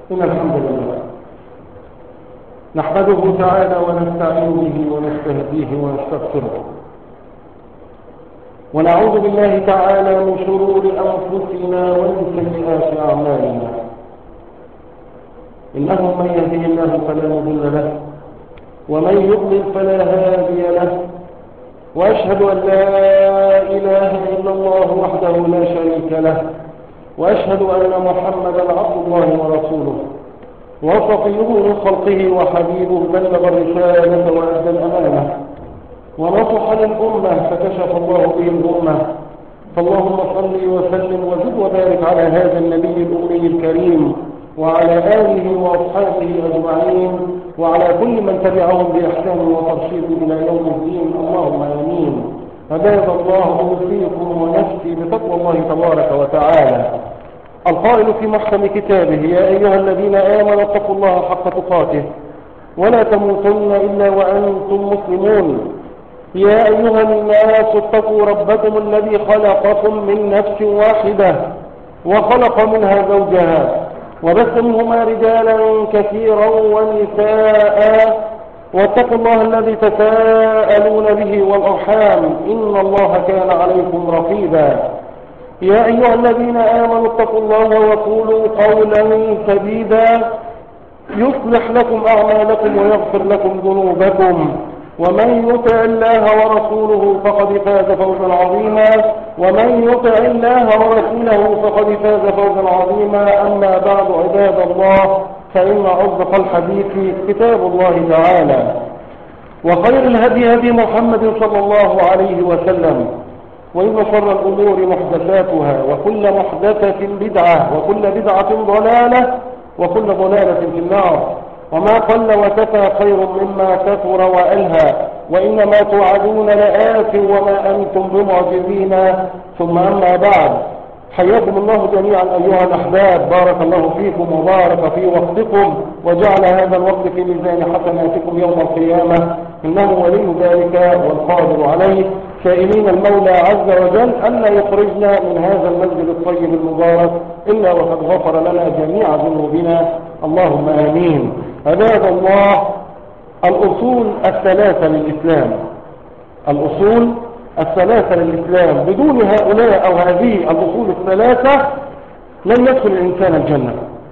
إن الحمد لله نحمده تعالى ونستعين به ونستهديه ونستغفره، ونعوذ بالله تعالى من شرور أنفسنا ومن سيئات أعمالنا. إنه من يهده الله فلا مضل له ومن يضلل فلا هادي له، وأشهد أن لا إله إلا الله وحده لا شريك له، وأشهد أن محمدا عبد الله ورسوله وصفيه من خلقه وحبيبه، بلغ الرسالة وأدى الأمانة ونصح للأمة فكشف الله به الأمة. فاللهم صل وسلم وزد وبارك على هذا النبي الأمي الكريم وعلى آله وأصحابه أجمعين وعلى كل من تبعهم بإحسان وترشيد إلى يوم الدين، اللهم آمين. عباد الله، أوصيكم ونفسي بتقوى الله تبارك وتعالى، القائل في محكم كتابه: يا أيها الذين آمنوا اتقوا الله حق تقاته ولا تموتن إلا وأنتم مسلمون. يا أيها الناس اتقوا ربكم الذي خلقكم من نفس واحدة وخلق منها زوجها وبث منهما رجالا كثيرا ونساء، واتقوا الله الذي تساءلون به والأرحام، إن الله كان عليكم رقيبا. يا أيها الذين آمنوا اتقوا الله وقولوا قولا سديدا يصلح لكم أعمالكم ويغفر لكم ذنوبكم، ومن يطع الله ورسوله فقد فاز فوزا عظيما، ومن يطع الله ورسوله فقد فاز فوزا عظيما. أما بعد، عباد الله، فإن أصدق الحديث كتاب الله تعالى، وخير الهدي هدي محمد صلى الله عليه وسلم، وإن شر الأمور محدثاتها، وكل محدثة بدعة، وكل بدعة ضلالة، وكل ضلالة في النار. وما قل وكفى خير مما كثر وألهى، وإنما توعدون لآت وما أنتم بمعجزين. ثم أما بعد، حياكم الله جميعا أيها الأحباب، بارك الله فيكم وبارك في وقتكم، وجعل هذا الوقت في ميزان حسناتكم يوم القيامة، إنه ولي ذلك والقادر عليه. سائلين المولى عز وجل ألا يخرجنا من هذا المسجد الطيب المبارك إلا وقد غفر لنا جميع ذنوبنا، اللهم آمين. عباد الله، الأصول الثلاثة للإسلام، الأصول الثلاثة للإسلام، بدون هؤلاء أو هذه الأصول الثلاثة لن يدخل الإنسان الجنة،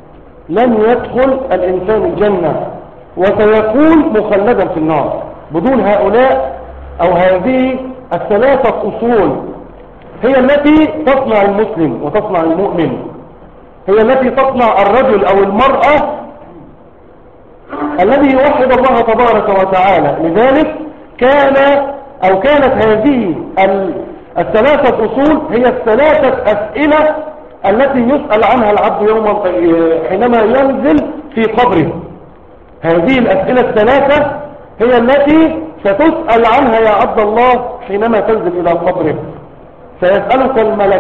لن يدخل الإنسان الجنة، وسيكون مخلدا في النار. بدون هؤلاء أو هذه الثلاثة أصول هي التي تصنع المسلم وتصنع المؤمن، هي التي تصنع الرجل أو المرأة الذي يوحد الله تبارك وتعالى. لذلك كانت هذه الثلاثة أصول هي الثلاثة أسئلة التي يسأل عنها العبد حينما ينزل في قبره. هذه الأسئلة الثلاثة هي التي ستسأل عنها يا عبد الله حينما تنزل إلى قبره. سيسألك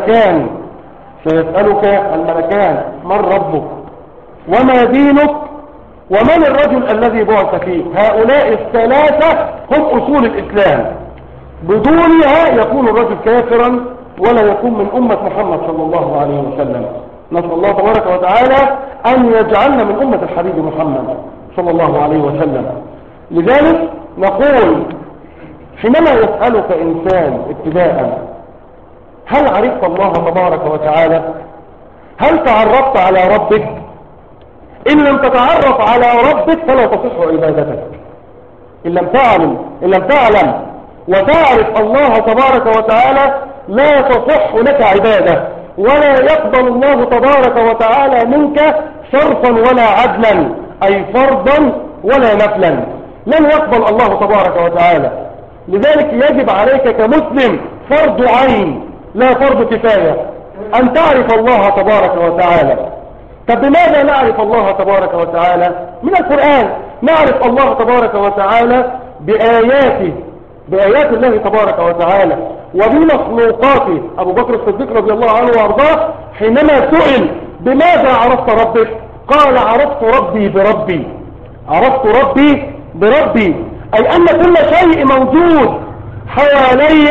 الملكان: من ربك وما دينك ومن الرجل الذي بعث فيه. هؤلاء الثلاثة هم أصول الإسلام، بدونها يكون الرجل كافرا ولا يكون من أمة محمد صلى الله عليه وسلم. نسأل الله تبارك وتعالى أن يجعلنا من أمة الحبيب محمد صلى الله عليه وسلم. لذلك نقول حينما يسألك إنسان ابتداء: هل عرفت الله تبارك وتعالى؟ هل تعرفت على ربك؟ إن لم تتعرف على ربك فلا تصح عبادتك. إن لم تعلم وتعرف الله تبارك وتعالى لا تصح لك عبادة، ولا يقبل الله تبارك وتعالى منك صرفا ولا عدلا، أي فرضا ولا نفلا، لن يقبل الله تبارك وتعالى. لذلك يجب عليك كمسلم فرض عين لا فرض كفاية أن تعرف الله تبارك وتعالى. طب بماذا نعرف الله تبارك وتعالى؟ من القرآن. نعرف الله تبارك وتعالى بآيات الله تبارك وتعالى وبمخلوقاته. أبو بكر الصديق رضي الله عنه وارضاه حينما سئل: بماذا عرفت ربك؟ قال: عرفت ربي بربي، عرفت ربي بربي، أي أن كل شيء موجود حوالي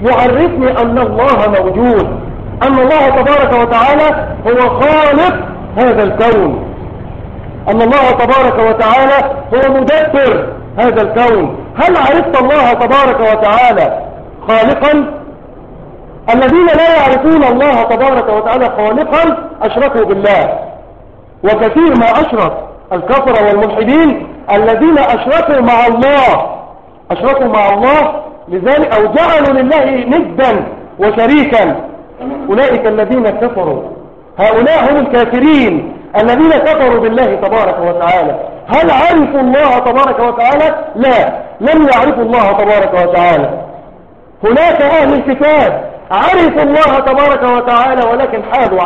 يعرفني أن الله موجود، أن الله تبارك وتعالى هو خالق هذا الكون، أن الله تبارك وتعالى هو مدبر هذا الكون. هل عرفت الله تبارك وتعالى خالقا؟ الذين لا يعرفون الله تبارك وتعالى خالقا أشركوا بالله، وكثير ما أشرك الكفر والملحدين الذين أشركوا مع الله لذلك أو جعلوا لله ندا وشريكا. أولئك الذين كفروا، هؤلاء هم الكافرين الذين كفروا بالله تبارك وتعالى. هل عرفوا الله تبارك وتعالى؟ لا، لم يعرفوا الله تبارك وتعالى. هناك أهل الكتاب عرفوا الله تبارك وتعالى ولكن حادوا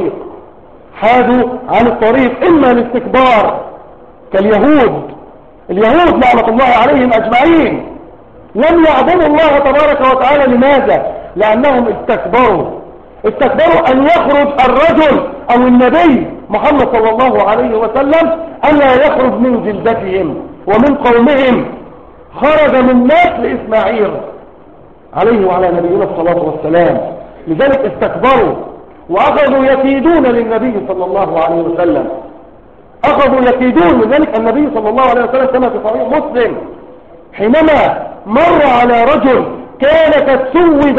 عن الطريق إما الاستكبار كاليهود. اليهود لعنة الله عليهم أجمعين لم يعبدوا الله تبارك وتعالى. لماذا؟ لأنهم استكبروا أن يخرج الرجل أو النبي محمد صلى الله عليه وسلم ألا يخرج من جلدتهم ومن قومهم. خرج من نسل إسماعيل عليه وعلى نبينا الصلاة والسلام. لذلك استكبروا وأخذوا يكيدون للنبي صلى الله عليه وسلم، أخذوا يكيدون. لذلك النبي صلى الله عليه وسلم كما في صحيح مسلم حينما مر على رجل كان قد سود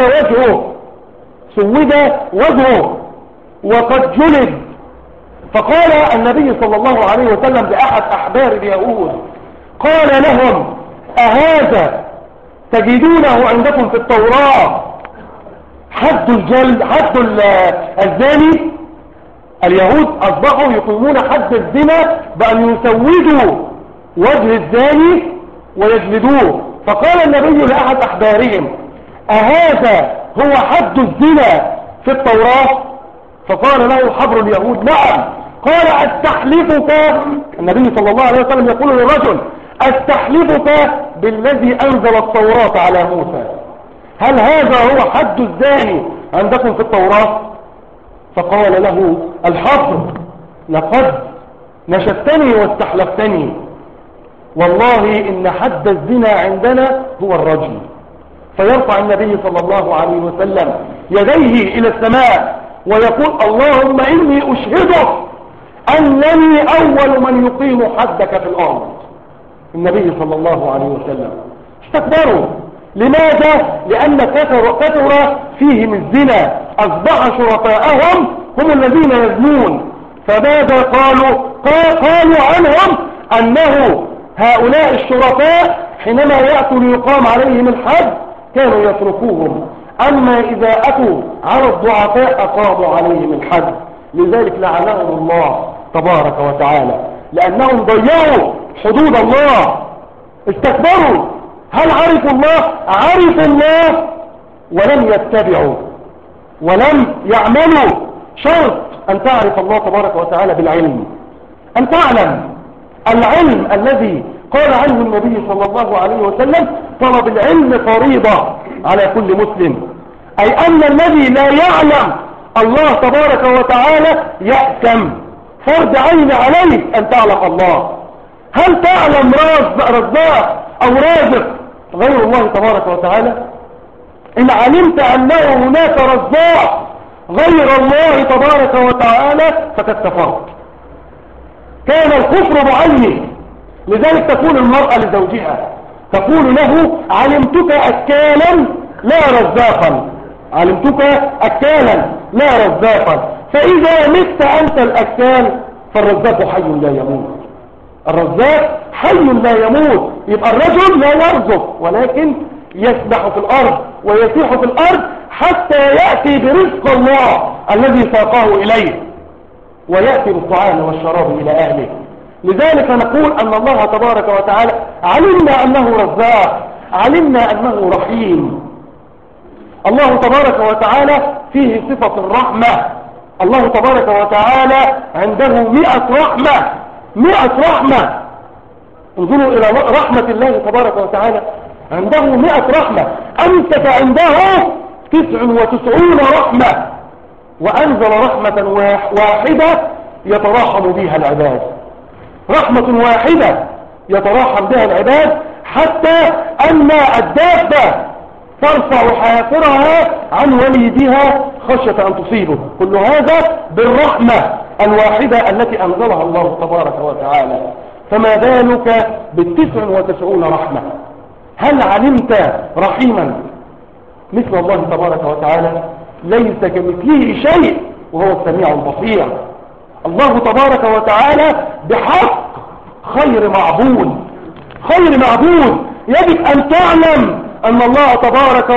وجهه وقد جلد، فقال النبي صلى الله عليه وسلم لأحد أحبار اليهود قال لهم: أهذا تجدونه عندكم في التوراة حد الزاني؟ اليهود أصبحوا يقيمون حد الزنا بأن يسودوا وجه الزاني ويجلدوه. فقال النبي لأحد أحبارهم: أهذا هو حد الزنا في التوراة؟ فقال له حبر اليهود: نعم. قال: أستحلفك، النبي صلى الله عليه وسلم يقول للرجل: أستحلفك بالذي أنزل التوراة على موسى، هل هذا هو حد الزاني عندكم في التوراة؟ فقال له الحبر: لقد نشدتني واستحلفتني، والله إن حد الزنا عندنا هو الرجل. فيرفع النبي صلى الله عليه وسلم يديه إلى السماء ويقول: اللهم إني أشهدك أنني أول من يقيم حدك في الأرض. النبي صلى الله عليه وسلم استكبروا. لماذا؟ لأن كثر فيهم الزنا، أصبح شرطاءهم هم الذين يزنون. فماذا قالوا عنهم أنه هؤلاء الشرطاء حينما يأتوا ليقام عليهم الحد كانوا يتركوهم، أما إذا أتوا على الضعفاء أقاموا عليهم الحد. لذلك لعنهم الله تبارك وتعالى لأنهم ضيعوا حدود الله، استكبروا. هل عرفوا الله؟ عرفوا الله ولم يتبعوا ولم يعملوا. شرط أن تعرف الله تبارك وتعالى بالعلم، أن تعلم العلم الذي قال عنه النبي صلى الله عليه وسلم: طلب العلم فريضة على كل مسلم. أي أن الذي لا يعلم الله تبارك وتعالى يأثم. فرض عين عليك أن تعلم الله. هل تعلم رزاق أو رازق غير الله تبارك وتعالى؟ إن علمت أنه هناك رزاق غير الله تبارك وتعالى فقد كفرت. كان الكفر بعينه. لذلك تقول المرأة لزوجها، تقول له: علمتك أكالا لا رزاقا، علمتك أكالا لا رزاقا. فإذا مت أنت الأكال فالرزاق حي لا يموت. الرزاق حي لا يموت. يبقى الرجل لا يرزق ولكن يسبح في الأرض ويسيح في الأرض حتى يأتي برزق الله الذي ساقه إليه ويأتي بالطعام والشراب إلى أهله. لذلك نقول أن الله تبارك وتعالى علمنا أنه رزاق، علمنا أنه رحيم. الله تبارك وتعالى فيه صفة الرحمة. الله تبارك وتعالى عنده 100 رحمة، 100 رحمة. انظروا إلى رحمة الله تبارك وتعالى، عنده 100 رحمة. أمسك عنده 99 رحمة وأنزل رحمة واحدة يتراحم بها العباد. رحمة واحدة يتراحم بها العباد حتى أن الدابة ترفع حافرها عن وليدها خشية أن تصيبه. كل هذا بالرحمة الواحدة التي أنزلها الله تبارك وتعالى، فما بالك ب99 رحمة؟ هل علمت رحيما مثل الله تبارك وتعالى؟ ليس كمثله شيء وهو السميع البصير. الله تبارك وتعالى بحق خير معبود، خير معبود. يجب أن تعلم أن الله تبارك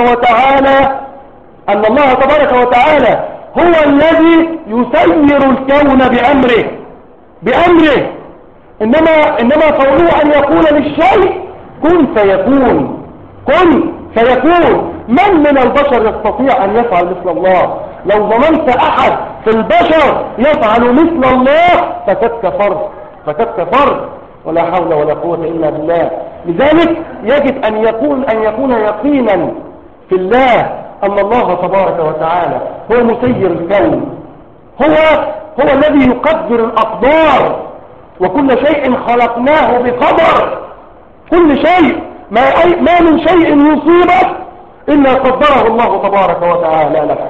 وتعالى هو الذي يسير الكون بأمره. إنما قوله أن يقول للشيء كن فيكون، كن فيكون. من البشر يستطيع أن يفعل مثل الله؟ لو ظننت أحد في البشر يفعل مثل الله فقد كفر، ولا حول ولا قوة إلا بالله. لذلك يجب أن يكون يقينا في الله أن الله تبارك وتعالى هو مسير الكون، هو الذي يقدر الأقدار، وكل شيء خلقناه بقدر. كل شيء، ما من شيء يصيبك إلا قدره الله تبارك وتعالى لك.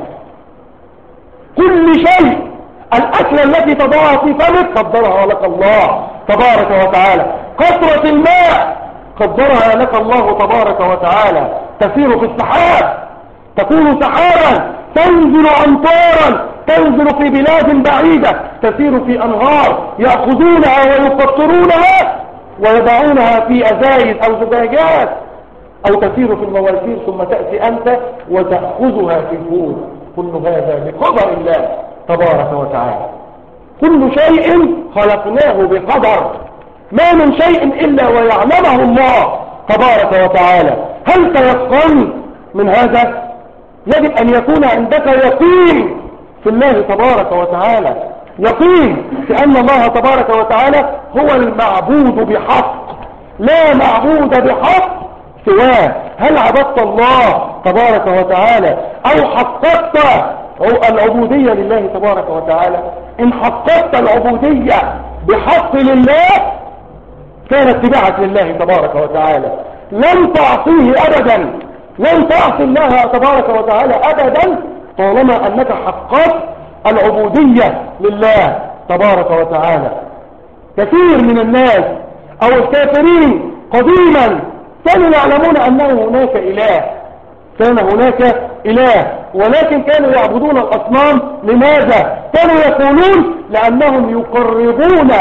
كل شيء، الأكلة التي تضعها في فمك قدرها لك الله تبارك وتعالى. قطرة الماء قدرها لك الله تبارك وتعالى. تسير في السحاب، تكون سحابا تنزل أمطارا، تنزل في بلاد بعيدة، تسير في أنهار يأخذونها ويقطرونها ويضعونها في أزايز أو زجاجات، أو تسير في المواسير ثم تأتي أنت وتأخذها في الفول. كل هذا بقدر الله تبارك وتعالى. كل شيء خلقناه بقدر، ما من شيء إلا ويعلمه الله تبارك وتعالى. هل تيقن من هذا؟ يجب أن يكون عندك يقين في الله تبارك وتعالى، يقين في أن الله تبارك وتعالى هو المعبود بحق، لا معبود بحق سواه. هل عبدت الله تبارك وتعالى أو حققت العبودية لله تبارك وتعالى؟ إن حققت العبودية بحق لله كان اتباعك لله تبارك وتعالى، لن تعصيه أبدا، لن تعصي الله تبارك وتعالى أبدا طالما أنك حققت العبودية لله تبارك وتعالى. كثير من الناس أو الكافرين قديما كانوا يعلمون أنه هناك إله، كان هناك إله، ولكن كانوا يعبدون الأصنام. لماذا؟ كانوا يقولون لأنهم يقربون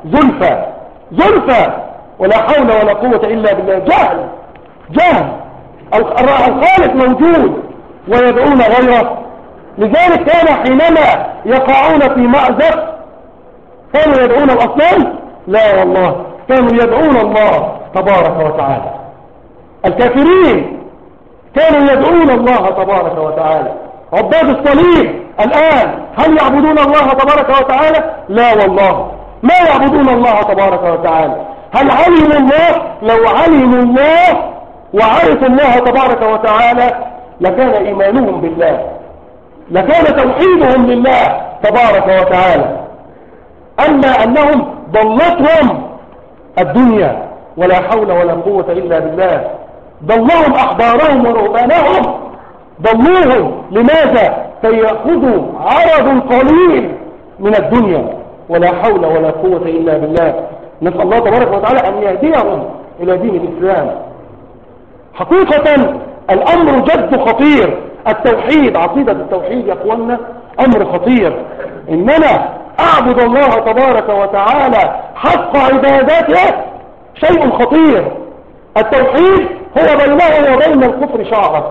زلفى، ولا حول ولا قوة إلا بالله. جهل. الخالق موجود ويدعون غيره. لذلك كان حينما يقعون في مأزق كانوا يدعون الأصنام؟ لا والله، كانوا يدعون الله تبارك وتعالى. الكافرين كانوا يدعون الله تبارك وتعالى. عباد الصليب الآن هل يعبدون الله تبارك وتعالى؟ لا والله، ما يعبدون الله تبارك وتعالى. هل علموا الله؟ لو علموا الله وعرفوا الله تبارك وتعالى لكان إيمانهم بالله، لكان توحيدهم لله تبارك وتعالى. أما أنهم ضلتهم الدنيا، ولا حول ولا قوة إلا بالله. ضلهم أحبارهم ورهبانهم، ضلوهم. لماذا؟ فيأخذوا عرض قليل من الدنيا، ولا حول ولا قوة إلا بالله. نسأل الله تبارك وتعالى أن يهديهم إلى دين الإسلام. حقيقة الأمر جد خطير. التوحيد، عقيدة التوحيد يا أخوانا أمر خطير. إننا أعبد الله تبارك وتعالى حق عبادته شيء خطير. التوحيد هو بينه وبين الكفر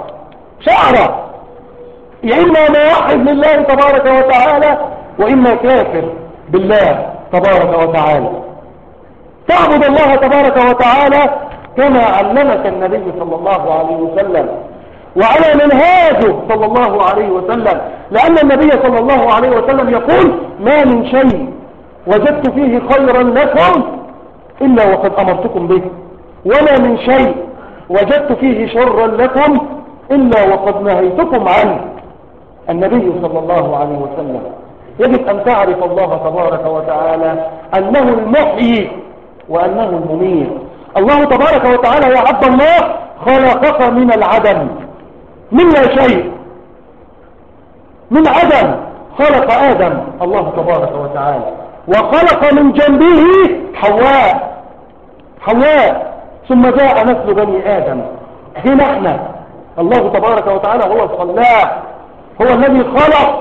شعرة، يا إما موحد لله تبارك وتعالى وإما كافر بالله تبارك وتعالى. تعبد الله تبارك وتعالى كما علمك النبي صلى الله عليه وسلم وعلى منهاجه صلى الله عليه وسلم، لأن النبي صلى الله عليه وسلم يقول: ما من شيء وجدت فيه خيرا لكم إلا وقد أمرتكم به، وما من شيء وجدت فيه شرا لكم إلا وقد نهيتكم عنه. النبي صلى الله عليه وسلم. يجب أن تعرف الله تبارك وتعالى أنه المحيي وأنه المميت. الله تبارك وتعالى يا عبد الله خلقك من العدم، من لا شيء، من عدم خلق آدم الله تبارك وتعالى، وخلق من جنبه حواء، ثم جاء نسل بني آدم. هنا احنا الله تبارك وتعالى هو الخلاق، هو الذي خلق.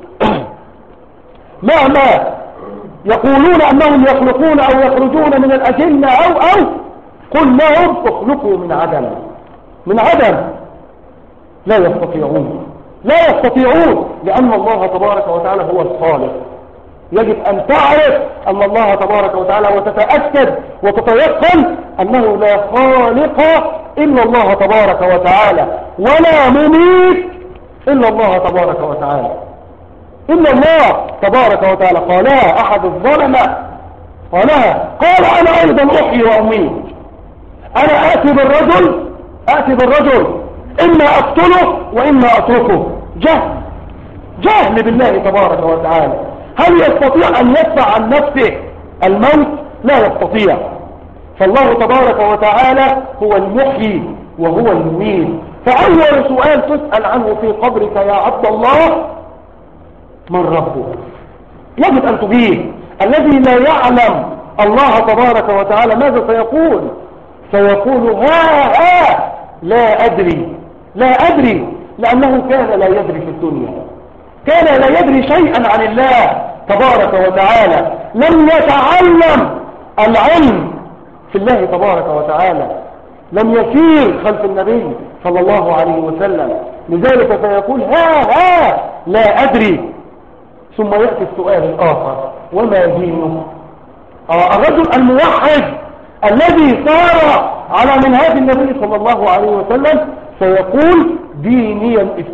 مهما يقولون أنهم يخلقون أو يخرجون من الأجنة أو قل لهم اخلقوا من عدم. لا يستطيعون لأن الله تبارك وتعالى هو الخالق. يجب أن تعرف أن الله تبارك وتعالى وتتأكد وتتيقن أنه لا خالق إلا الله تبارك وتعالى، ولا مميت إلا الله تبارك وتعالى. إلا الله تبارك وتعالى. قالها أحد الظلمة، قال أنا أيضا أحيي وأميت. أنا آتي بالرجل إما أقتله وإما أتركه. جهل بالله تبارك وتعالى. هل يستطيع أن يدفع عن نفسه الموت؟ لا يستطيع. فالله تبارك وتعالى هو المحيي وهو المميت. فأول سؤال تسأل عنه في قبرك يا عبد الله: من ربك؟ يجب أن تجيب. الذي لا يعلم الله تبارك وتعالى ماذا سيقول ها لا أدري، لأنه كان لا يدري في الدنيا، كان لا يدري شيئا عن الله تبارك وتعالى، لم يتعلم العلم في الله تبارك وتعالى، لم يسير خلف النبي صلى الله عليه وسلم. لذلك سيقول ها لا أدري. ثم يأتي السؤال الآخر: وما دينه؟ الرجل الموحد الذي صار على منهاج النبي صلى الله عليه وسلم سيقول: ديني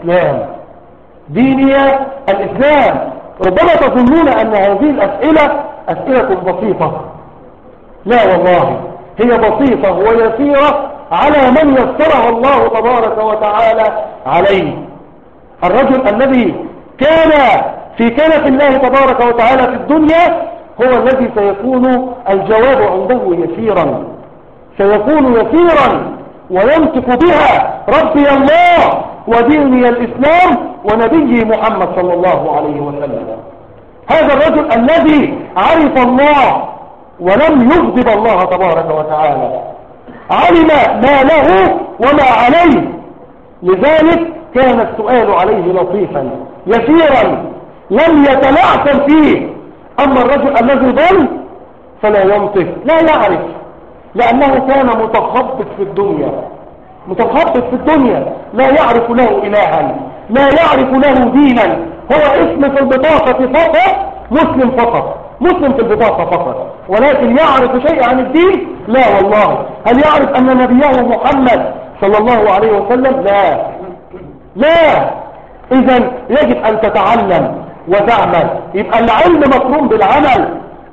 الإسلام. ربما تظنون أن هذه الأسئلة أسئلة بسيطة. لا والله، هي بسيطة ويسيرة على من يسرها الله تبارك وتعالى عليه. الرجل الذي كان في كنف الله تبارك وتعالى في الدنيا هو الذي سيكون الجواب عنده يسيرا وينطق بها: ربي الله وديني الإسلام ونبي محمد صلى الله عليه وسلم. هذا الرجل الذي عرف الله ولم يغضب الله تبارك وتعالى، علم ما له وما عليه، لذلك كان السؤال عليه لطيفا يسيرا لم يتلعثم فيه. أما الرجل الذي ضل فلا ينطق، لا يعرف، لأنه كان متخبط في الدنيا، لا يعرف له إلها، لا يعرف له دينا. هو اسم في البطاقة فقط، مسلم في البطاقة فقط، ولكن يعرف شيء عن الدين؟ لا والله. هل يعرف أن نبيه محمد صلى الله عليه وسلم؟ لا. إذن يجب أن تتعلم وتعمل. يبقى العلم مقرون بالعمل.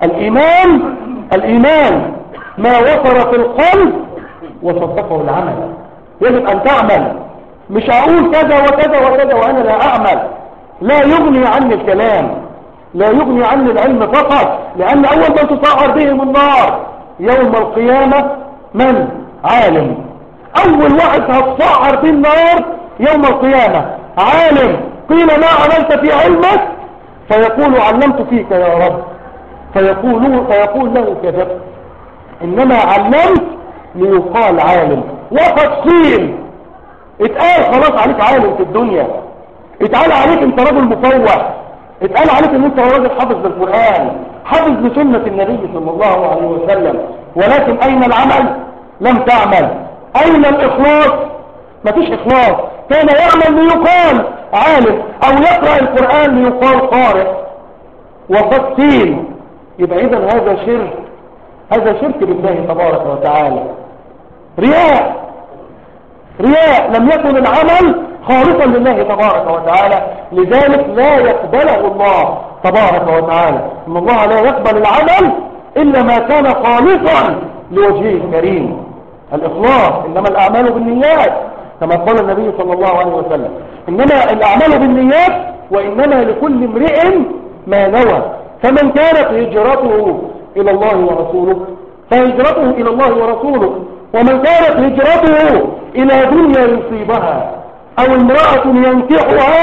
الإيمان ما وصل في القلب وصدقه العمل. يجب أن تعمل. مش هقول كذا وكذا وكذا وأنا لا أعمل. لا يغني عني الكلام، لا يغني عني العلم فقط، لأن أول من تصعر بهم النار يوم القيامة من؟ عالم. أول واحد هتصعر به النار يوم القيامة عالم. قيل: ما عملت في علمك؟ فيقول: علمت فيك يا رب. فيقول له: كذبت، إنما علمت ليقال عالم. وقد قيل، اتقال خلاص عليك عالم في الدنيا، اتقال عليك انت رجل مفوح، اتقال عليك ان انت راجل حافظ للقرآن، حافظ لسنة النبي صلى الله عليه وسلم. ولكن أين العمل؟ لم تعمل. أين الإخلاص؟ مفيش إخلاص. كان يعمل ليقال عالم، أو يقرأ القرآن ليقال قارئ. وقد قيل. يبقى إذن هذا شرك بالله تبارك وتعالى، رياء. لم يكن العمل خالصا لله تبارك وتعالى، لذلك لا يقبله الله تبارك وتعالى. إن الله لا يقبل العمل إلا ما كان خالصا لوجهه الكريم. الإخلاص. إنما الأعمال بالنيات، كما قال النبي صلى الله عليه وسلم: إنما الأعمال بالنيات وإنما لكل امرئ ما نوى. فمن كانت هجرته إلى الله ورسوله فهجرته إلى الله ورسوله، ومن كانت هجرته إلى دنيا يصيبها أو امرأة ينكحها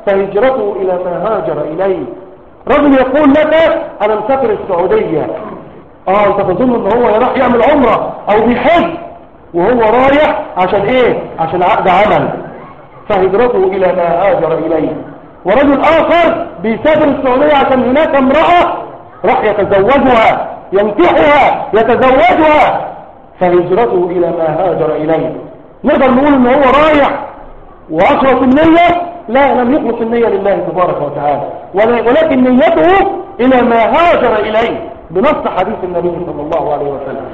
فهجرته إلى ما هاجر إليه. رجل يقول لك أنا مسافر السعودية، أنت تظن أنه هو راح يعمل عمرة أو بيحج وهو رايح عشان إيه؟ عشان عقد عمل، فهجرته إلى ما هاجر إليه. ورجل آخر بيسافر السعودية عشان هناك امرأة راح يتزوجها، ينكحها، يتزوجها، فهجرته إلى ما هاجر إليه. نقدر نقول ان هو رايح وأخلص النية؟ لا، لم يخلص النية لله تبارك وتعالى، ولكن نيته إلى ما هاجر إليه بنص حديث النبي صلى الله عليه وسلم.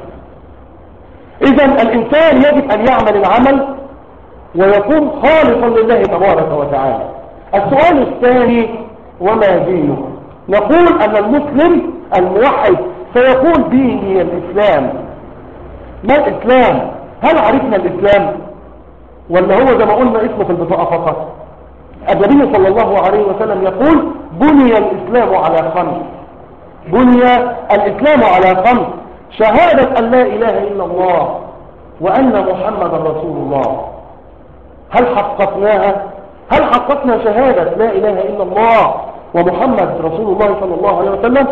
إذن الإنسان يجب أن يعمل العمل ويكون خالصا لله تبارك وتعالى. السؤال الثاني: وما دينه؟ نقول أن المسلم الموحد سيقول ديني الإسلام. ما الإسلام؟ هل عرفنا الإسلام ولا هو زي ما قلنا اسمه في البطاقة فقط؟ النبي صلى الله عليه وسلم يقول: بني الإسلام على 5. بني الإسلام على 5: شهادة أن لا إله إلا الله وأن محمد رسول الله. هل حققناها؟ هل حققنا شهادة لا إله إلا الله ومحمد رسول الله صلى الله عليه وسلم؟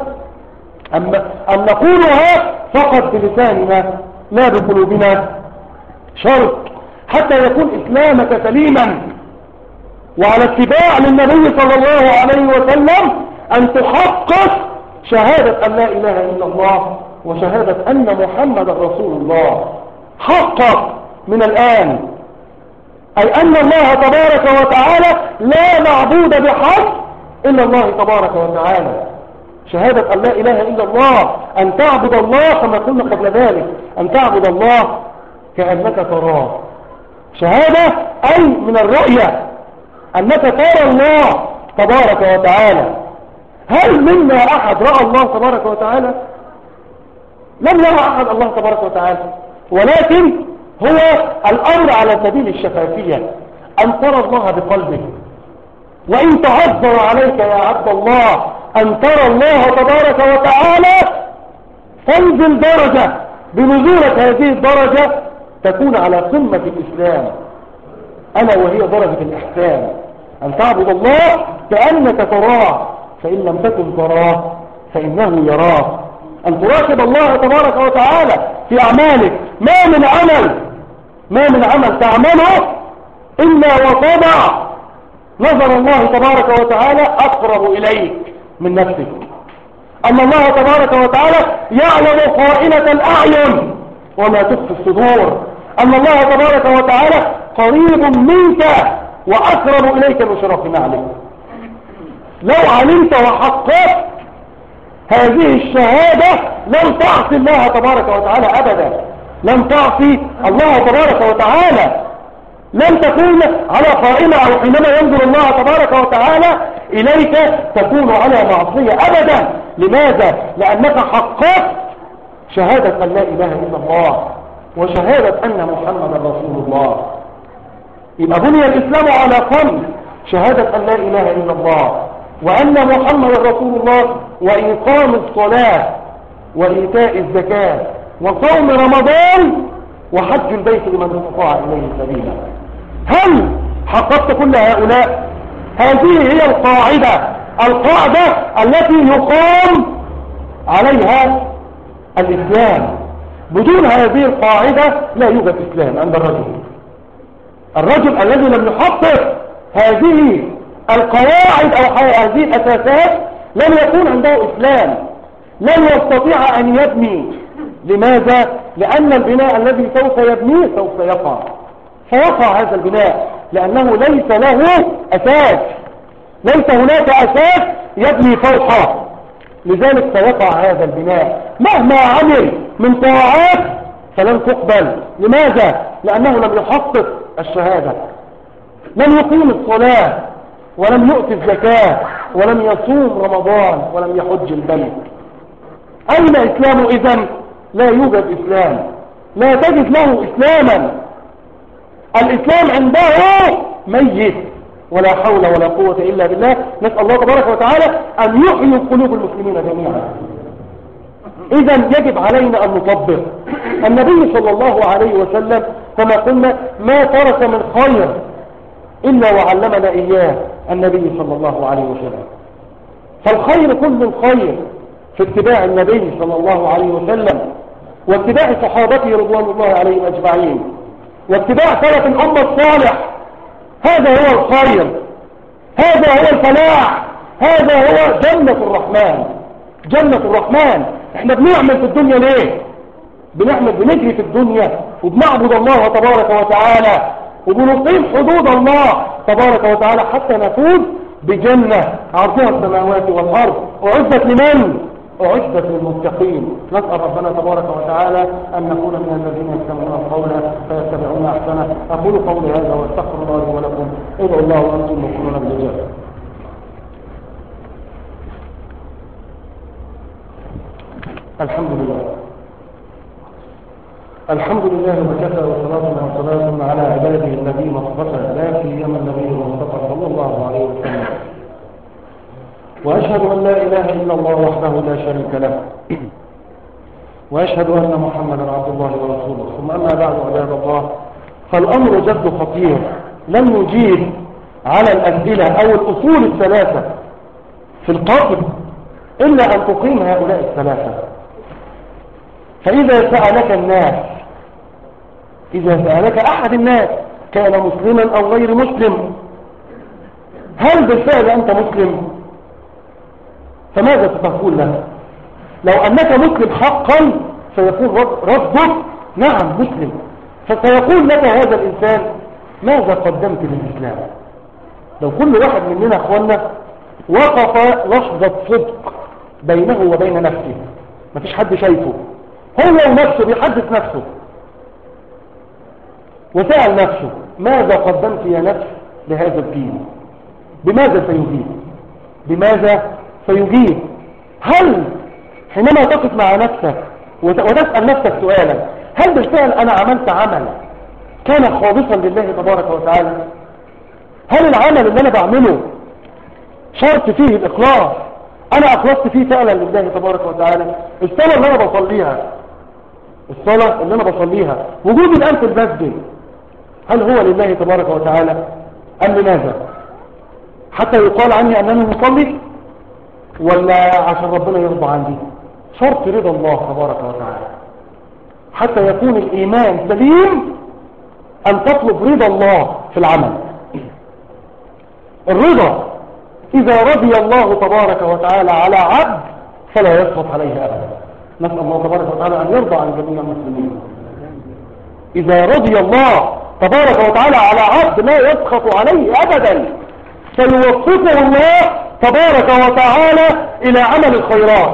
أم نقولها فقط بلساننا لا بقلوبنا؟ شرط حتى يكون إسلامك سليما وعلى اتباع للنبي صلى الله عليه وسلم أن تحقق شهادة أن لا إله إلا الله وشهادة أن محمد رسول الله. حقق من الآن، أي أن الله تبارك وتعالى لا معبود بحق إلا الله تبارك وتعالى. شهادة أن لا إله إلا الله، أن تعبد الله كما قلنا قبل ذلك، أن تعبد الله كأنك تراه. شهادة أي من الرؤية، أنك ترى الله تبارك وتعالى. هل منا أحد رأى الله تبارك وتعالى؟ لم يرى أحد الله تبارك وتعالى، ولكن هو الأمر على سبيل الشفافية، أن ترى الله بقلبك. وإن تعذر عليك يا عبد الله أن ترى الله تبارك وتعالى، فانزل درجة، بنزولك هذه الدرجة تكون على قمة الإسلام، ألا وهي درجة الإحسان، أن تعبد الله كأنك تراه، فإن لم تكن تراه فإنه يراك. أن تراقب الله تبارك وتعالى في أعمالك. ما من عمل تعمله إلا وطبع نظر الله تبارك وتعالى أقرب إليك من نفسك. أن الله تبارك وتعالى يعلم خائنة الأعين وما تخفي الصدور. أن الله تبارك وتعالى قريب منك وأقرب إليك من شرف نعلك. لو علمت وحققت هذه الشهادة لن تعصي الله تبارك وتعالى أبدا، لن تعصي الله تبارك وتعالى، لن تكون على قائمة أو حينما ينظر الله تبارك وتعالى إليك تكون على معصية أبدا. لماذا؟ لأنك حققت شهادة أن لا إله إلا الله وشهادة أن محمد رسول الله. يبقى بني الإسلام على 5: شهادة أن لا إله إلا الله وأن محمد رسول الله، وإقام الصلاة وإيتاء الزكاة وصوم رمضان وحج البيت لمن استطاع إليه سبيلا. هل حققت كل هؤلاء؟ هذه هي القاعدة التي يقام عليها الإسلام. بدون هذه القاعدة لا يوجد إسلام عند الرجل الذي لم يحقق هذه القواعد أو هذه الأساسات لن يكون عنده إسلام، لن يستطيع أن يبني. لماذا؟ لأن البناء الذي سوف يبنيه سوف فيقع هذا البناء لأنه ليس له أساس، ليس هناك أساس يبني فوقه، لذلك سيقع هذا البناء. مهما عمل من طاعات فلن تقبل. لماذا؟ لأنه لم يحقق الشهادة، لم يقيم الصلاة ولم يؤتي الزكاة ولم يصوم رمضان ولم يحج البيت. أين إسلام إذن؟ لا يوجد إسلام، لا تجد له إسلاما. الإسلام عنده ميت، ولا حول ولا قوة إلا بالله. نسأل الله تبارك وتعالى أن يحيي قلوب المسلمين جميعا. إذن يجب علينا أن نطبق النبي صلى الله عليه وسلم كما قلنا: ما ترك من خير إلا وعلمنا إياه، النبي صلى الله عليه وسلم. فالخير كل الخير في اتباع النبي صلى الله عليه وسلم، واتباع صحابته رضوان الله عليهم أجمعين، واتباع سلف الأمة الصالح. هذا هو الخير، هذا هو الفلاح، هذا هو جنة الرحمن. جنة الرحمن. احنا بنعمل في الدنيا ليه؟ بنجري في الدنيا وبنعبد الله تبارك وتعالى وبنقيم حدود الله تبارك وتعالى حتى نفوز بجنة عرضها السماوات والأرض. أعدت لمن؟ أعدت للمتقين. نسأل ربنا تبارك وتعالى أن نكون من الذين يستمعون القول فيتبعون أحسنه. أقول قولي هذا واستغفر الله لي ولكم. ادعوا الله وأنتم موقنون بالإجابة. الحمد لله. الحمد لله وكفى وصلاة وسلام على عباده الذين اصطفى، لا سيما النبي المصطفى صلى الله عليه وسلم. وأشهد أن لا إله إلا الله وحده لا شريك له، وأشهد أن محمدا عبد الله ورسوله. ثم أما بعد عباد الله، فالأمر جد خطير. لن نجيب على الأسئلة أو الأصول الثلاثة في القتل إلا أن تقيم هؤلاء الثلاثة. فإذا سألك الناس، إذا سألك أحد الناس كان مسلما أو غير مسلم، هل بالفعل أنت مسلم؟ فماذا ستقول له؟ لو أنك مسلم حقا سيقول ربك نعم مسلم، فسيقول لك هذا الإنسان ماذا قدمت للإسلام؟ لو كل واحد مننا أخوانا وقف لحظة صدق بينه وبين نفسه، مفيش حد شايفه، هو ونفسه بيحدث نفسه، وسأل نفسه ماذا قدمت يا نفس لهذا الدين؟ بماذا سيجيب؟ بماذا سيجيب؟ هل حينما تقف مع نفسك وتسأل نفسك سؤالا، هل بالفعل أنا عملت عمل كان خالصا لله تبارك وتعالى؟ هل العمل اللي أنا بعمله شرط فيه الإخلاص؟ أنا أخلصت فيه فعلا لله تبارك وتعالى؟ الصلاة اللي أنا بصليها، الصلاة اللي أنا بصليها، وجودي الآن في المسجد، هل هو لله تبارك وتعالى أم لماذا؟ حتى يقال عني أنني مصلي، ولا عشان ربنا يرضى عني؟ شرط رضا الله تبارك وتعالى حتى يكون الإيمان سليم، أن تطلب رضا الله في العمل. الرضا إذا رضي الله تبارك وتعالى على عبد فلا يسقط عليه أبدا. نسأل الله تبارك وتعالى أن يرضى عن جميع المسلمين. إذا رضي الله تبارك وتعالى على عبد لا يسقط عليه أبدا، فيوفقه الله تبارك وتعالى إلى عمل الخيرات،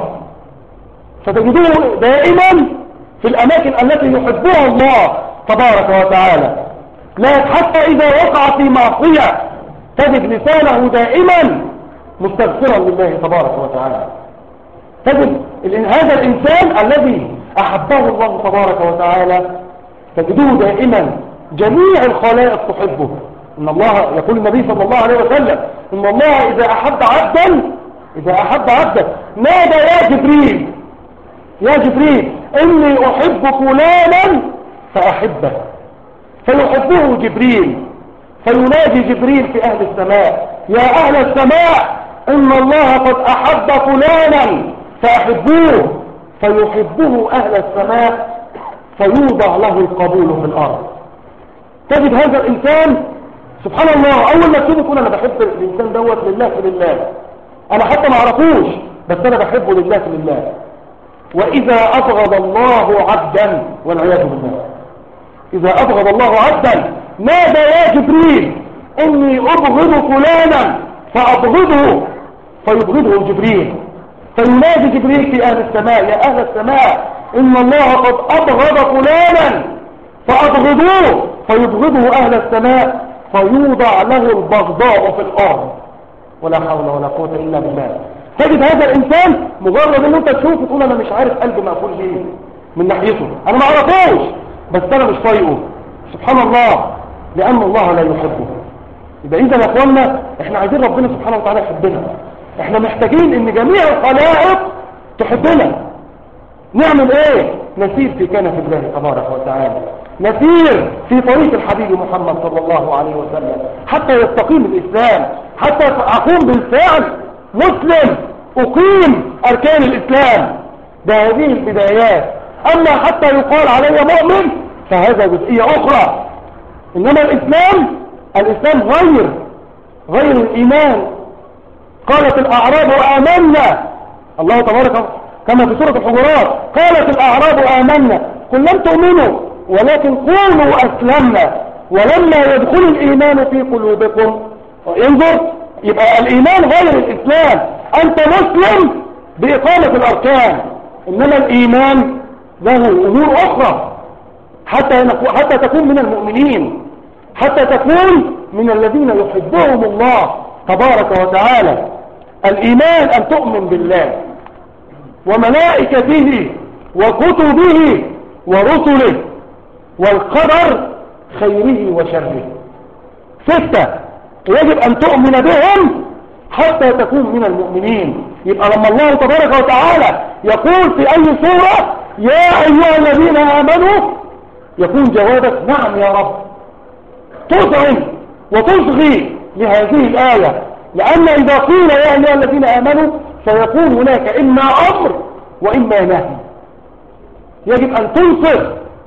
فتجدوه دائما في الأماكن التي يحبها الله تبارك وتعالى. لا حتى إذا وقع في معصية تجد لسانه دائما مستغفرا لله تبارك وتعالى. تجد هذا الإنسان الذي أحبه الله تبارك وتعالى تجدوه دائما جميع الخلائق تحبه. إن الله يقول النبي صلى الله عليه وسلم إن الله إذا أحب عبدا نادى يا جبريل، يا جبريل إني أحب فلانا فأحبه، فيحبه جبريل، فينادي جبريل في أهل السماء يا أهل السماء إن الله قد أحب فلانا فأحبوه، فيحبه أهل السماء فيوضع له القبول في الأرض. تجد هذا الإنسان سبحان الله أول ما تشوفه تقول أنا بحب الإنسان دوت لله لله، أنا حتى ما أعرفوش بس أنا بحبه لله لله. وإذا أبغض الله عبدا والعياذ بالله، إذا أبغض الله عبدا نادى يا جبريل إني أبغض فلانا فأبغضه، فيبغضه جبريل، فينادي جبريل في أهل السماء يا أهل السماء إن الله قد أبغض فلانا فأبغضوه، فيبغضه أهل السماء فيوضع له البغضاء في الأرض. ولا حول ولا قوة إلا بالله. تجد هذا الإنسان مجرد أن أنت تشوفه تقول أنا مش عارف قلبي مقفول ليه من ناحيته، أنا ما أعرفوش بس أنا مش طايقه. سبحان الله، لأن الله لا يحبه. يبقى إذا يا أخوانا إحنا عايزين ربنا سبحانه وتعالى يحبنا، إحنا محتاجين إن جميع الخلائق تحبنا، نعمل ايه؟ نسير في كنف الله تبارك وتعالى، نسير في طريق الحبيب محمد صلى الله عليه وسلم حتى يستقيم الإسلام، حتى أقوم بالفعل مسلم، أقيم أركان الإسلام. بهذه البدايات. أما حتى يقال علي مؤمن فهذا جزئية أخرى. إنما الإسلام غير الإيمان. قالت الأعراب آمنا، الله تبارك كما في سورة الحجرات قالت الأعراب آمنا قل لم تؤمنوا ولكن قولوا أسلمنا ولما يدخل الإيمان في قلوبكم. انظر، يبقى الإيمان غير الإسلام. أنت مسلم بإقامة الأركان، إنما الإيمان له أمور أخرى حتى تكون من المؤمنين، حتى تكون من الذين يحبهم الله تبارك وتعالى. الإيمان أن تؤمن بالله وملائكته وكتبه ورسله والقدر خيره وشره. 6 يجب أن تؤمن بهم حتى تكون من المؤمنين. يبقى لما الله تبارك وتعالى يقول في أي سورة يا أيها الذين آمنوا، يكون جوابك نعم يا رب، تذعن وتصغي لهذه الآية، لأن إذا قيل يا أيها الذين آمنوا سيكون هناك إما أمر وإما نهي. يجب أن تنصر.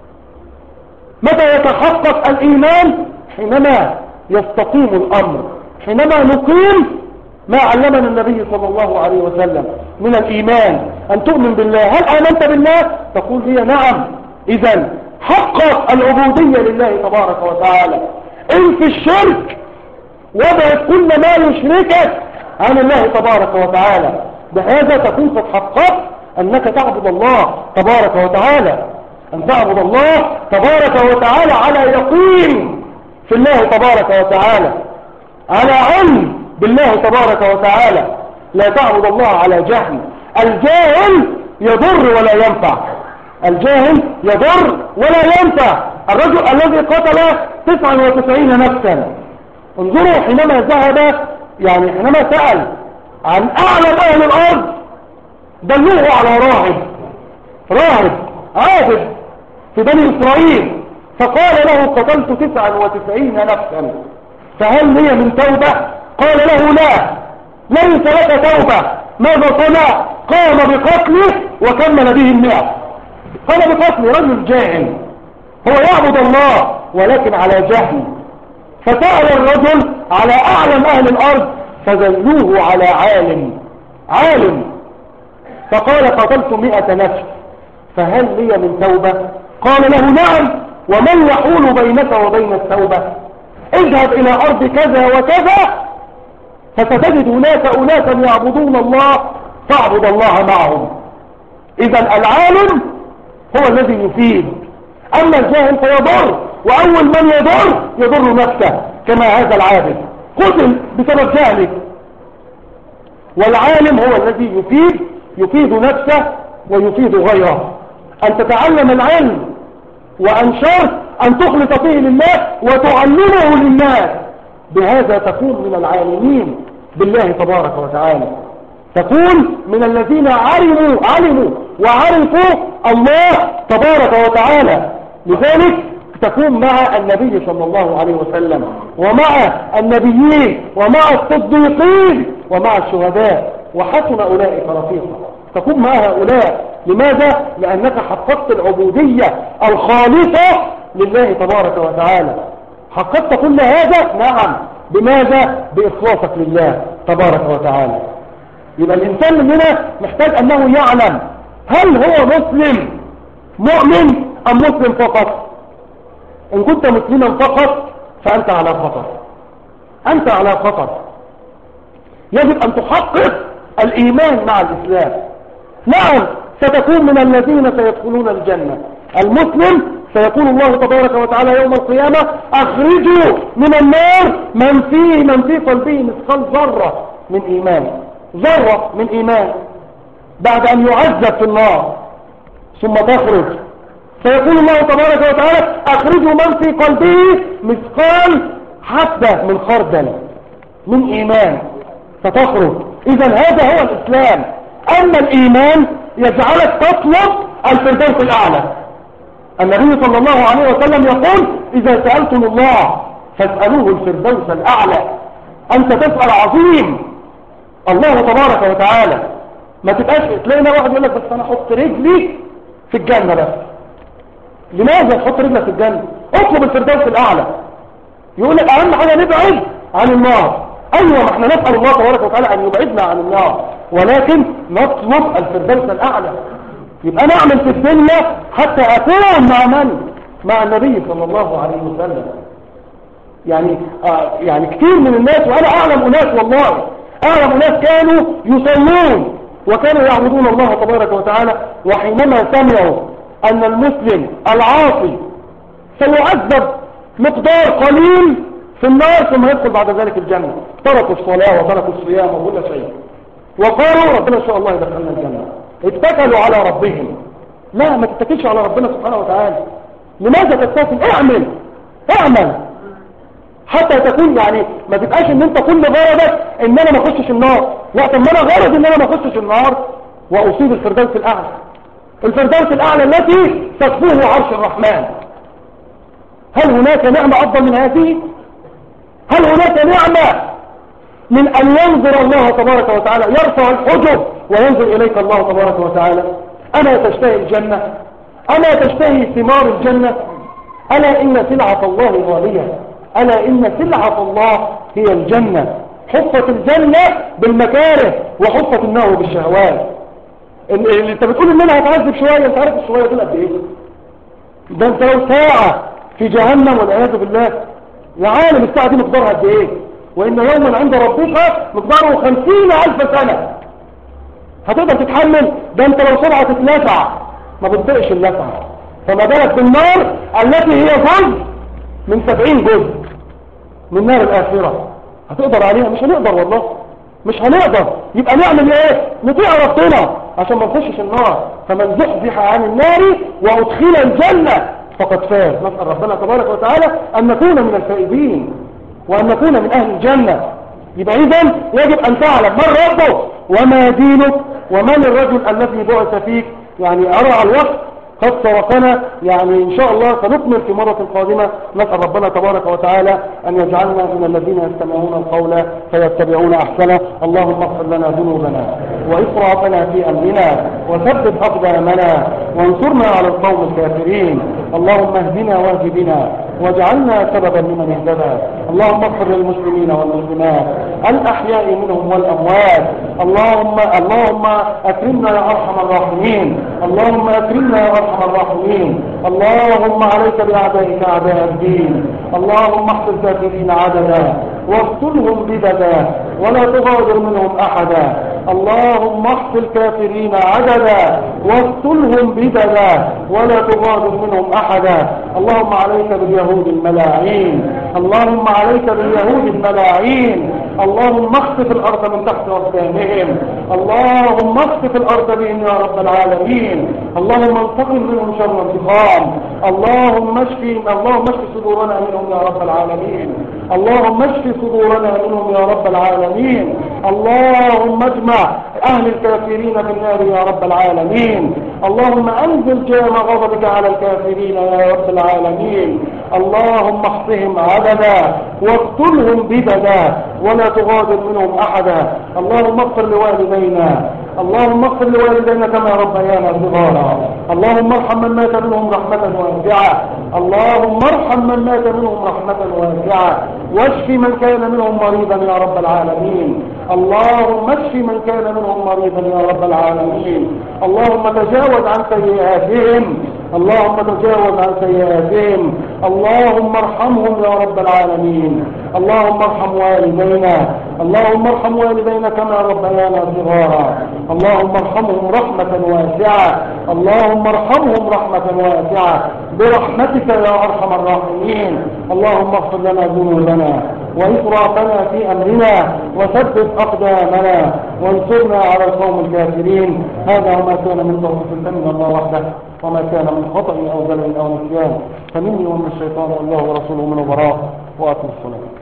متى يتحقق الإيمان؟ حينما يستقيم الأمر، حينما نقيم ما علمنا النبي صلى الله عليه وسلم من الإيمان. أن تؤمن بالله. هل آمنت بالله؟ تقول لي نعم. إذن حقق العبودية لله تبارك وتعالى. إن في الشرك وضعت كل ما يشركك عن الله تبارك وتعالى. بهذا تكون قد حققت أنك تعبد الله تبارك وتعالى، أن تعبد الله تبارك وتعالى على يقين في الله تبارك وتعالى، على علم بالله تبارك وتعالى. لا تعبد الله على جهل. الجاهل يضر ولا ينفع، الجاهل يضر ولا ينفع. الرجل الذي قتل 99 نفسا، انظروا حينما ذهب، يعني حينما سأل عن أعلم أهل الأرض دلوه على راهب عابد في بني إسرائيل، فقال له قتلت 99 نفسا فهل لي من توبة؟ قال له لا، ليس لك توبة. ماذا صنع؟ قام بقتله وكمل به 100. قام بقتل رجل جاهل، هو يعبد الله ولكن على جهل. فسأل الرجل على أعلم أهل الأرض فدلوه على عالم، فقال قتلت 100 نفس فهل لي من توبة؟ قال له نعم، ومن يحول بينك وبين التوبة؟ اذهب إلى أرض كذا وكذا فستجد هناك أناسا يعبدون الله فاعبد الله معهم. إذا العالم هو الذي يفيد، أما الجاهل فيضر، وأول من يضر نفسه كما هذا العابد قتل بسبب جهله. والعالم هو الذي يفيد نفسه ويفيد غيره. أن تتعلم العلم وأن شرط أن تخلص فيه لله وتعلمه للناس، بهذا تكون من العالمين بالله تبارك وتعالى، تكون من الذين علموا وعرفوا الله تبارك وتعالى. لذلك تكون مع النبي صلى الله عليه وسلم ومع النبيين ومع الصديقين ومع الشهداء وحسن أولئك رفيقا. تكون مع هؤلاء. لماذا؟ لأنك حققت العبودية الخالصة لله تبارك وتعالى. حققت كل هذا؟ نعم. بماذا؟ بإخلاصك لله تبارك وتعالى. يبقى الإنسان مننا محتاج أنه يعلم هل هو مسلم مؤمن أم مسلم فقط. إن كنت مسلما فقط فأنت على خطر، أنت على خطر. يجب أن تحقق الإيمان مع الإسلام. نعم ستكون من الذين سيدخلون الجنة. المسلم سيقول الله تبارك وتعالى يوم القيامة أخرجوا من النار من في قلبه مثقال ذرة من إيمان، بعد أن يعذب في النار ثم تخرج. سيقول الله تبارك وتعالى أخرجوا من في قلبه مثقال حبة من خردل من إيمان فتخرج. إذا هذا هو الإسلام. أما الإيمان يجعلك تطلب الفردوس الأعلى. النبي صلى الله عليه وسلم يقول إذا سألتم الله فاسألوه الفردوس الأعلى. أنت تسأل عظيم الله تبارك وتعالى، ما تبقاش تلاقينا واحد يقول لك بس أنا أحط رجلي في الجنة بس. لماذا تحط رجلك في الجنة؟ اطلب الفردوس الأعلى. يقول لك أهم حاجة نبعد عن النار. أيوة، ما احنا نسأل الله تبارك وتعالى أن يبعدنا عن النار، ولكن نطلب الفردوس الأعلى. يبقى أنا أعمل في الدنيا حتى أكون مع من؟ مع النبي صلى الله عليه وسلم. يعني كثير من الناس، وأنا أعلم أناس، والله أعلم أناس كانوا يصلون وكانوا يعبدون الله تبارك وتعالى، وحينما سمعوا أن المسلم العاصي سيعذب مقدار قليل في النار ثم يدخل بعد ذلك الجنة، تركوا الصلاة وتركوا الصيام وكل شيء، وقالوا ربنا إن شاء الله يدخلنا الجنة. اتكلوا على ربهم. لا، ما تتكلش على ربنا سبحانه وتعالى. لماذا تستكل؟ اعمل حتى تكون، يعني ما تبقاش ان انت كل غرضك ان انا ما اخشش النار. لا، طب ما انا غرض ان انا ما اخشش النار واصيب الفردوس الاعلى. الفردوس الاعلى التي تسبوه عرش الرحمن. هل هناك نعمة افضل من هذه؟ هل هناك نعمة من ان ينظر الله تبارك وتعالى، يرفع الحجب وينظر اليك الله تبارك وتعالى؟ اما تشتهي الجنة؟ اما تشتهي ثمار الجنة؟ الا ان سلعة الله غالية، الا ان سلعة الله هي الجنة. حفت الجنة بالمكاره وحفت النار بالشهوات. اللي انت بتقول ان انا هتعذب شوية، انت عارف الشوية دول قد ايه؟ ده انت لو ساعة في جهنم والعياذ بالله، يا عالم الساعة دي مقدارها قد ايه؟ وان يوما عند ربك مقداره 50,000 سنة. هتقدر تتحمل؟ ده انت لو سرعة تتلسع ما بتطقش اللسع، فما بالك بالنار التي هي جزء من 70 جزء من نار الآخرة. هتقدر عليها؟ مش هنقدر، والله مش هنقدر. يبقى نعمل ايه؟ نطيع ربنا عشان ما نخشش النار. فمن زحزح عن النار وادخل الجنة فقد فاز. نسأل ربنا تبارك وتعالى ان نكون من الفائزين وان نكون من اهل الجنة. يبقى اذا يجب ان تعلم من ربك وما دينك ومن الرجل الذي بعث فيك. يعني ارى على الوقت قد سبقنا، يعني ان شاء الله سنكمل في مرة قادمة. نسأل ربنا تبارك وتعالى ان يجعلنا من الذين يستمعون القول فيتبعون احسنه. اللهم اغفر لنا ذنوبنا واسرافنا في امرنا وثبت اقدامنا وانصرنا على القوم الكافرين. اللهم اهدنا واهد بنا واجعلنا سببا لمن اهتدى. اللهم اغفر للمسلمين والمسلمات الاحياء منهم والاموات. اللهم اكرمنا يا ارحم الراحمين. اللهم اكرمنا يا ارحم الراحمين. اللهم عليك باعدائك اعداء الدين. اللهم احصر الكافرين عددا واقتلهم بددا ولا تغادر منهم احدا. اللهم احصر الكافرين عددا واقتلهم بددا ولا تغادر منهم احدا. اللهم عليك باليهود الملاعين. اللهم عليك باليهود الملاعين. اللهم اخسف الارض من تحت اقدامهم. اللهم اخسف الارض بهم يا رب العالمين. اللهم انتقم منهم شر انتقام. اللهم اشفي صدورنا منهم يا رب العالمين. اللهم اشفي صدورنا منهم يا رب العالمين. اللهم اجمع اهل الكافرين في النار يا رب العالمين. اللهم انزل جام غضبك على الكافرين يا رب العالمين. اللهم احصهم عددا واقتلهم بددا ولا تغادر منهم احدا. اللهم اغفر لوالدينا. اللهم اغفر لوالدينا كما ربيانا صغارا. اللهم ارحم من مات منهم رحمة واسعة. اللهم ارحم من مات منهم رحمة واسعة. واشف من كان منهم مريضا يا رب العالمين. اللهم اشف من كان منهم مريضا يا رب العالمين. اللهم تجاوز عن سيئاتهم. اللهم تجاوز عن سيئاتهم. اللهم ارحمهم يا رب العالمين. اللهم ارحم والدينا. اللهم ارحم والدينا كما ربيانا صغارا. اللهم ارحمهم رحمة واسعة. اللهم ارحمهم رحمة واسعة برحمتك يا ارحم الراحمين. اللهم اغفر لنا ذنوبنا وإسرافنا في أمرنا وثبت أقدامنا وانصرنا على القوم الكافرين. هذا وما كان من توفيق من الله وحده وما كان من خطأ أو زلل أو نسيان فمني ومن الشيطان والله ورسوله من براء. وأقم الصلاة.